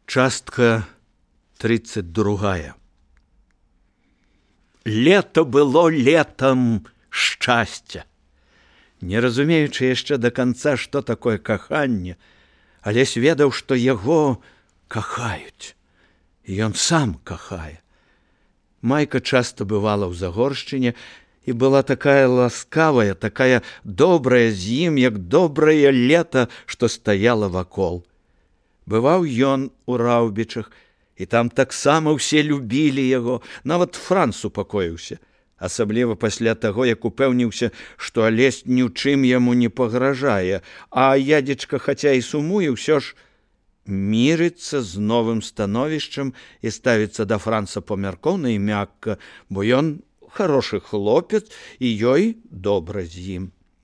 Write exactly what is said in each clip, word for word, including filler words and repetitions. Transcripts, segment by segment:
Частка тридцать другая. Лето было летом шчасця. Не разумеючы яшчэ до конца, што такое каханне, Алесь ведаў, што яго кахаюць. І ён сам кахае. Майка часта бывала ў Загоршчыне і была такая ласкавая, такая добрая з ім, як добрае лета, што стаяла вакол. Бываў ён у Раўбічах, і там таксама ўсе любілі яго, нават Франц упакоіўся, асабліва пасля таго, як упэўніўся, што Алесь ні ў чым яму не пагражае, а ядзечка, хаця і сумуе, ўсё ж мірыцца з новым становішчам і ставіцца да Франца памяркоўна і мякка, бо ён харошы хлопец, і ёй добра з ім.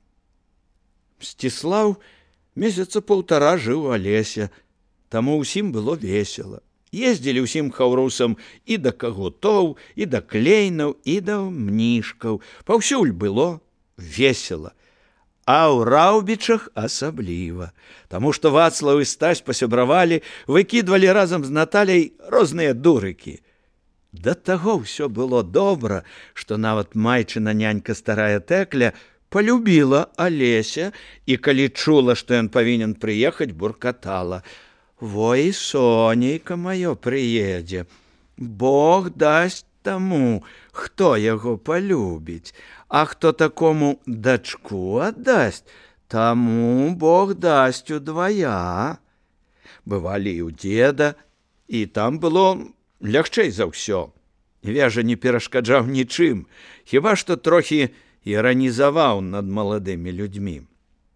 Мсціслаў месяца паўтара жыў у Алеся, таму ўсім было весела. Ездзілі ўсім хаўрусам і да кагутоў, і да клейнаў, і да мнішкаў. Паўсюль было весела. А ў Раўбічах асабліва, таму што Вацлаў і Стась пасябравалі, выкідвалі разам з Наталяй розныя дурыкі. Да таго ўсё было добра, што нават майчына нянька старая Тэкля полюбіла Алеся і, калі чула, што ён павінен прыехаць, буркатала: «Во і сонейка маё прыедзе. Бог дасць таму, хто яго полюбіць, а хто такому дачку аддасць, таму Бог дасць удвая». Бывалі і ў дзеда, і там было лягчэй за ўсё. Вежа не перашкаджаў нічым, хіба што трохі іранізаваў над маладымі людзьмі.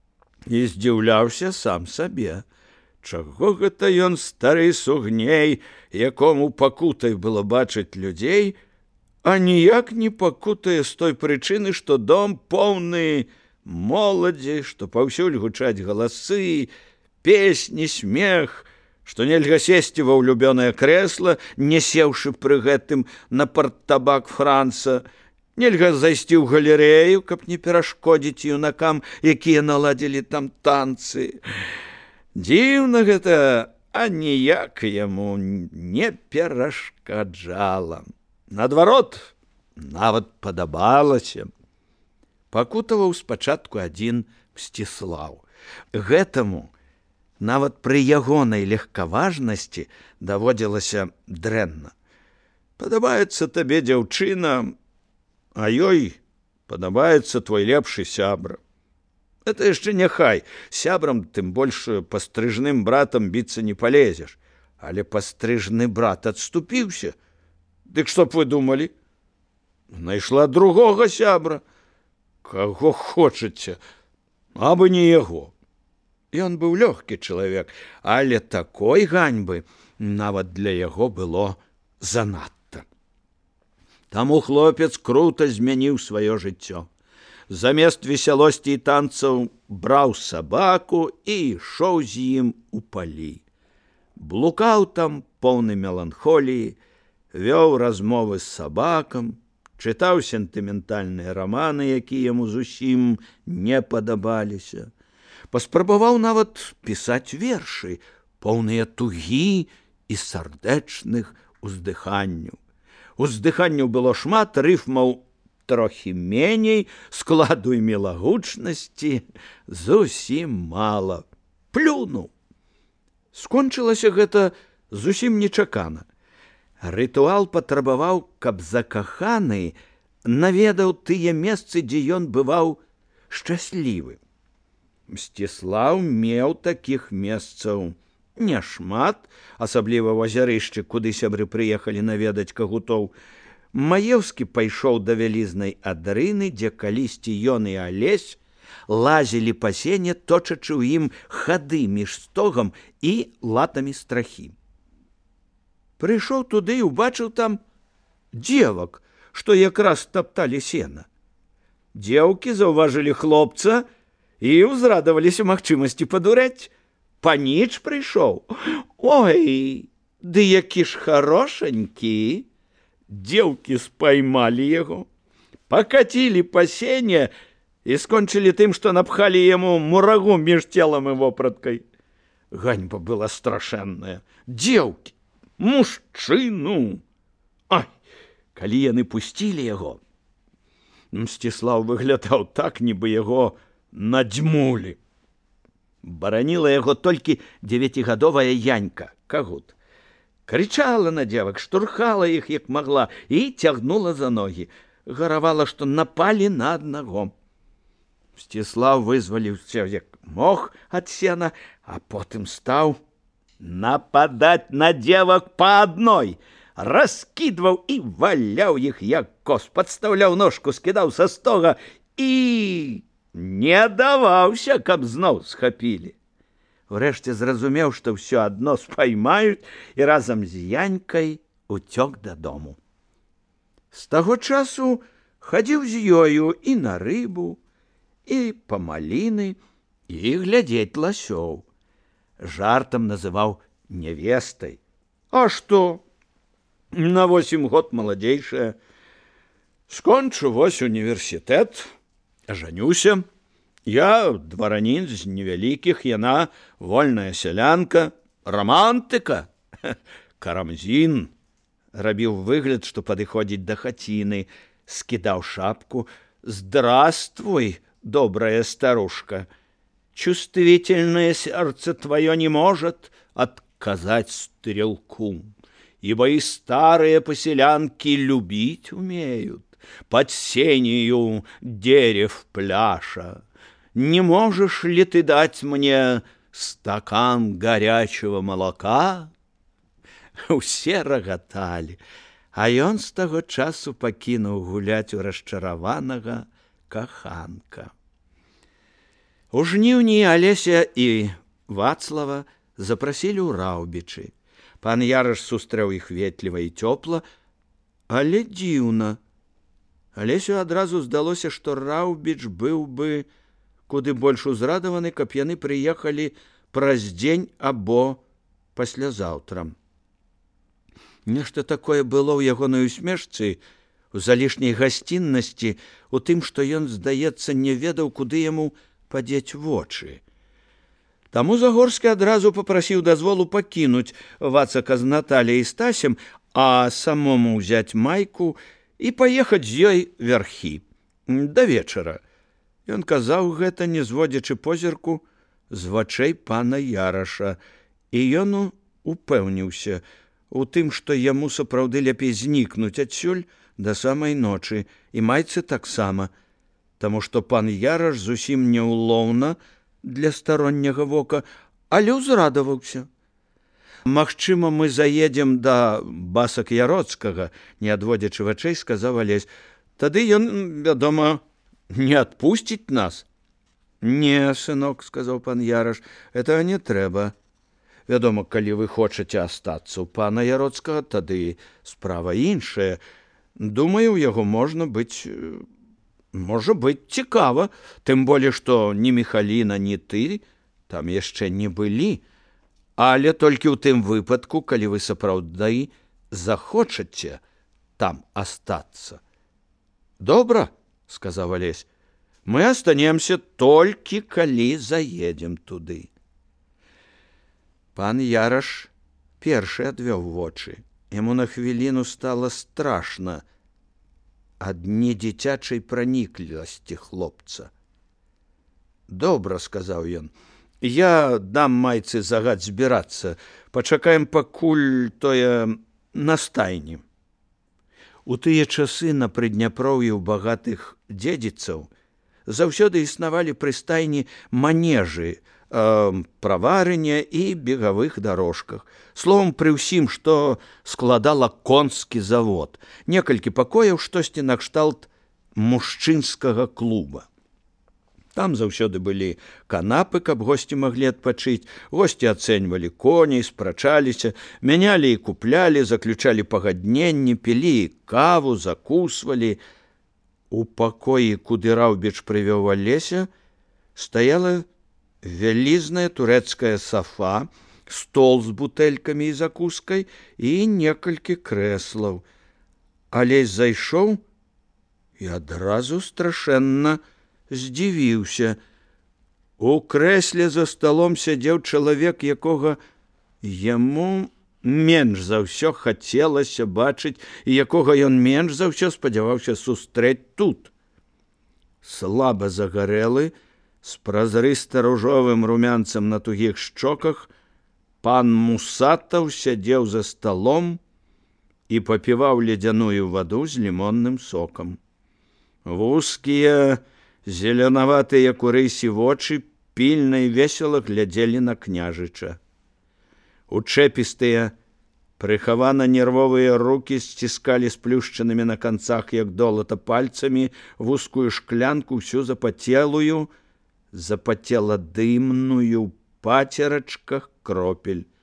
І здзіўляўся сам сабе. Чаго гэта ён, стары сугней, якому пакутай было бачыць людзей, а ніяк не пакутае з той прычыны, што дом поўны моладзі, што паўсюль гучаць галасы, песні, смех, што нельга сесці ва ўлюбёнае крэсла, не сеўшы пры гэтым на партабак Франца, нельга зайсці ў галерэю, каб не перашкодзіць юнакам, якія наладзілі там танцы. Дзіўна гэта, а ніяк яму не перашкаджала. Наадварот, нават падабалася. Пакутаваў спачатку адзін Мсціслаў. Гэтаму нават пры ягонай легкаважнасці даводзілася дрэнна. Падабаецца табе дзяўчына, а ёй падабаецца твой лепшы сябра. Это яшчэ няхай, сябрам, тым больш пастрыжным братам біцца не палезеш. Але пастрыжны брат адступіўся. Дык што б вы думалі? Знайшла другога сябра. Каго хочаце, абы не яго. Ён быў лёгкі чалавек, але такой ганьбы нават для яго было занадта. Таму хлопец крута змяніў сваё жыццё. Замест весялосці і танцаў браў сабаку і ішоў з ім у палі. Блукаў там поўны меланхоліі, вёў размовы з сабакам, чытаў сентыментальныя раманы, якія яму зусім не падабаліся. Паспрабаваў нават пісаць вершы, поўныя тугі і сардэчных уздыханняў. Уздыханняў было шмат, рыфмаў трохі меней, складу і мілагучнасці зусім мала. Плюнуў. Скончылася гэта зусім нечакана. Рытуал патрабаваў, каб закаханы наведаў тыя месцы, дзе ён бываў шчаслівы. Мсціслаў меў такіх месцаў няшмат, асабліва ў азярышчы, куды сябры прыехалі наведаць кагутоў. Маеўскі пайшоў да вялізнай адрыны, дзе калісьці ён і Алесь лазілі па сене, точачы ў ім хады між стогам і латамі страхі. Прыйшоў туды і ўбачыў там дзевак, што якраз тапталі сена. Дзеўкі заўважылі хлопца і ўзрадаваліся магчымасці падурэць. Паніч прыйшоў. Ой, ды які ж харошанькі! Дзеўкі спаймалі яго, пакацілі па сене і скончылі тым, што напхалі яму мурагу між целам і вопраткай. ганьба была страшэнная. Дзеўкі, мужчыну! Ай, калі яны пусцілі яго, Мсціслаў выглядаў так, нібы яго надзьмулі. Бараніла яго толькі дзевяцігадовая Янька, Кагут. Крычала на дзевак, штурхала іх, як магла, і цягнула за ногі. Гаравала, што напалі на аднаго. Мсціслаў вызваліўся як мог ад сена, а потым стаў нападаць на дзевак па адной. Раскідваў і валяў іх, як кос, падстаўляў ножку, скідаў са стога і не даваўся, каб зноў схапілі. Урэшце зразумеў, што ўсё адно спаймаюць, і разам з Янькай уцёк дадому. З таго часу хадзіў з ёю і на рыбу, і па маліны, і глядзець ласёў. Жартам называў нявестай. А што? На восем год маладзейшая. Скончу вось універсітэт, ажанюся. Я дваранін з невялікіх, яна вольная сялянка, романтыка. Карамзін рабіў выгляд, што падыходзіць да хаціны, скідаў шапку. Здравствуй, добрая старушка. Чувствительное сердце твое не может отказать стрелку. Ибо и старые поселянки любить умеют, под сенью дерев пляша. Не можешь ли ты дать мне стакан горячего молока? Усе рагаталі, а ён з таго часу пакінуў гуляць у расчараванага каханка. У жніўні Алеся і Вацлава запрасілі ў Раўбічы. Пан Яраш сустрэў іх ветліва і цёпла, але дзіўна. Алесю адразу здалося, што Раўбіч быў бы куды больш узрадаваны, каб яны прыехалі праз дзень або паслязаўтра. Нешта такое было ў ягонай усмешцы, у залішняй гасціннасці, у тым, што ён, здаецца, не ведаў, куды яму падзець вочы. Таму Загорскі адразу папрасіў дазволу пакінуць Вацака з Наталяй і Стасем, а самому ўзяць майку і паехаць з ёй вярхі да вечара. Ён казаў гэта, не зводзячы позірку з вачэй пана Яраша, і ён упэўніўся у тым, што яму сапраўды лепей знікнуць адсюль да самай ночы, і майцы таксама, таму што пан Яраш зусім няўлоўна для старонняга вока, але ўзрадаваўся. Магчыма, мы заедзем да Басак Яроцкага, не адводзячы вачэй, сказаў Алесь. Тады ён, вядома, не адпусціць нас. Не, сынок, сказаў пан Яраш, этого не трэба. Вядома, калі вы хочаце астацца ў пана Яроцкага, тады справа іншая. Думаю, у яго можна быць... Можа быць цікава, тым болей, што ні Міхаліна, ні ты там яшчэ не былі, але толькі ў тым выпадку, калі вы сапраўды захочаце там астацца. Добра, сказаў Алесь, мы астанемся толькі, калі заедзем туды. Пан Яраш першы адвёў вочы. Яму на хвіліну стала страшна ад недзіцячай праніклівасці хлопца. Добра, сказаў ён, я дам майцы загад збірацца, пачакаем пакуль тое на стайні. У тыя часы на Прыдняпроўі ў багатых дзедзіцаў заўсёды існавалі пры стайні манежы, праварыня і бегавых дарожках. Словом, пры ўсім, што складала конскі завод. Некалькі пакояў, штосьці накшталт мужчынскага клуба. Там заўсёды былі канапы, каб госці маглі адпачыць. Госці ацэньвалі коней, спрачаліся, мянялі і куплялі, заключалі пагадненні, пілі каву, закусвалі. У пакоі, куды Раўбіч прывёў Алеся, стаяла вялізная турэцкая сафа, стол з бутэлькамі і закускай і некалькі крэслаў. Алесь зайшоў і адразу страшэнна здзівіўся. У крэсле за сталом сядзеў чалавек, якога яму менш за ўсё хацелася бачыць і якога ён менш за ўсё спадзяваўся сустрэць тут. Слаба загарэлы, з празрыста-ружовым румянцам на тугіх шчоках, пан Мусатаў сядзеў за сталом і папіваў ледзяную ваду з лімонным сокам. Вузкія, зеленаватыя як у рысе вочы пільна і весела глядзелі на княжыча. Учэпістыя, прыхавана нервовыя рукі сціскалі сплюшчанымі на канцах, як долата, пальцамі вузкую шклянку, всю запацелую, запацела дымную пацерачках кропель.